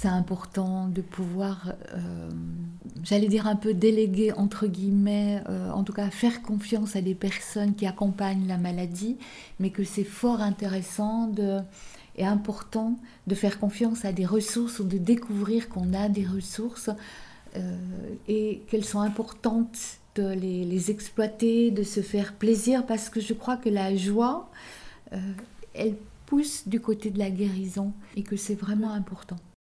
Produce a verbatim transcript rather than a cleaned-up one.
c'est important de pouvoir, euh, j'allais dire un peu déléguer, entre guillemets, euh, en tout cas faire confiance à des personnes qui accompagnent la maladie, mais que c'est fort intéressant de, et important de faire confiance à des ressources ou de découvrir qu'on a des ressources euh, et qu'elles sont importantes de les, les exploiter, de se faire plaisir, parce que je crois que la joie, euh, elle pousse du côté de la guérison et que c'est vraiment important.